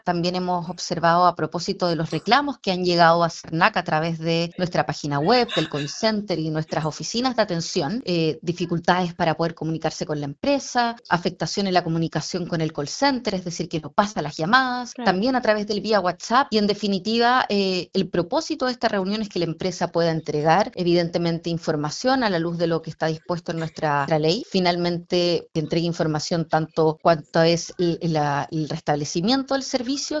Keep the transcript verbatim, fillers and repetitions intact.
También hemos observado a propósito de los reclamos que han llegado a CERNAC a través de nuestra página web, del call center y nuestras oficinas de atención, eh, dificultades para poder comunicarse con la empresa, afectación en la comunicación con el call center, es decir, que no pasa las llamadas, Claro. también a través del vía WhatsApp y en definitiva eh, el propósito de esta reunión es que la empresa pueda entregar evidentemente información a la luz de lo que está dispuesto en nuestra, nuestra ley, finalmente que entregue información tanto cuanto es el, la, el restablecimiento del servicio